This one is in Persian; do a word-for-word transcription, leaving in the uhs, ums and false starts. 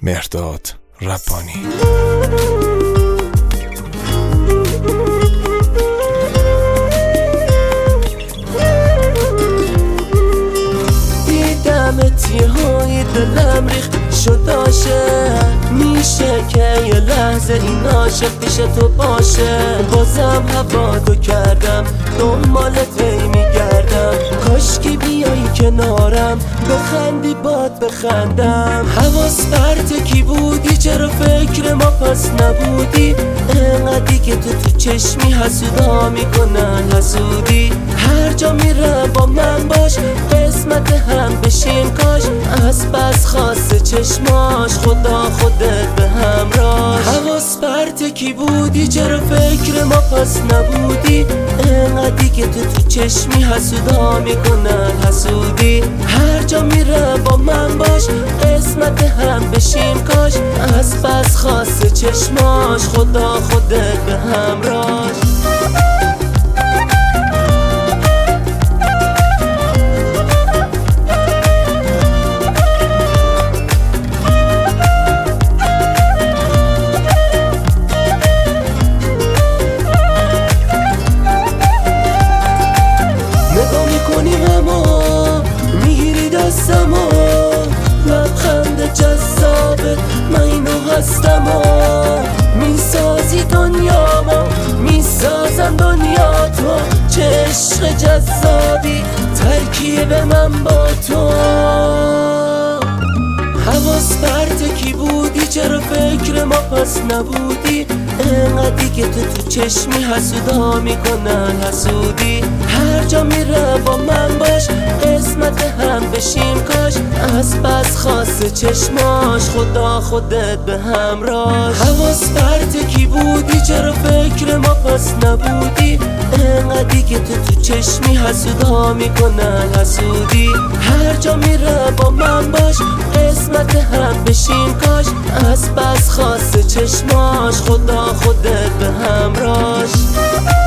مهرداد ربانی. دیدمت یه های دلم ریخت شد عاشق، میشه که یه لحظه این عاشق پیش تو باشه. بازم هوا تو کردم دنبالت هی میگردم، کاشکی بیایی کنارم بخندی باد بخندم. حواس پرت کی بودی چرا فکر ما پس نبودی؟ انقدی که تو تو چشمی حسودا میکنن حسودی. هر جا میرم با من باش قسمت هم بشیم کاش. از بس خاصه چشماش خدا خودت به همراش. حواس پرت کی بودی چرا فکر ما پس نبودی؟ انقدی که تو تو چشمی حسودا میکنن حسودی. هر جا میرم با من باش قسمت هم بشیم کاش. از بس خاصه چشماش خدا خودت به همراش. لبخند جذابت من اینو هستم و میسازی دنیامو، میسازم دنیا تو. چه عشق جذابی ترکیب من با تو. حواس پرت کی بودی چرا فکر ما پس نبودی؟ انقدی که تو تو چشمی حسودا میکنن حسودی. هر جا میرم با من باش قسمت هم بشیم کاش. از بس خاصه چشماش خدا خودت به همراش. حواس پرت کی بودی چرا فکر ما پس نبودی؟ انقدی که تو تو چشمی حسودا میکنن حسودی. هر جا میرم با من باش قسمت هم بشیم کاش. از بس خاصه چشماش خدا خودت به همراش.